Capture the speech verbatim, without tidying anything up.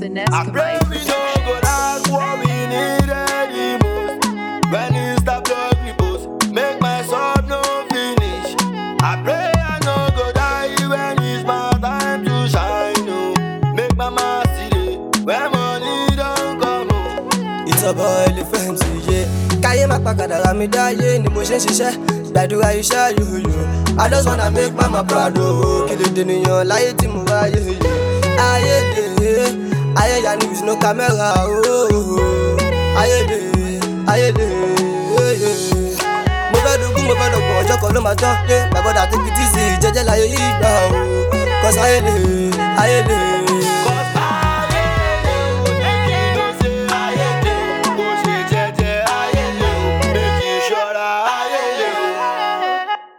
the I pray Nescamite. we don't go like what we need anymore. When you stop block me post, make my sub no finish. I pray I no go die when it's my time to shine. Oh, make my mass today when money don't come. Oh. It's a boy, the fancy, yeah. Kaye makpakadara mi daye ni mo ṣe ń ṣiṣẹ́. Gbàdúrà iṣẹ́ yòòyò. I just wanna make mama proud o. Kí ló dé nìyàn láyé tí mo wáyé yìí. Ayé lè, ayé yà ni with no camera o. Ayé lè, ayé lè. Mo fẹ́ dogun, mo fẹ́ dọ̀gbọ̀n, ọjọ́ kan ló máa tán. My brother take it easy, jẹ́jẹ́ láyé yìí gbà o. Cause ayé lè.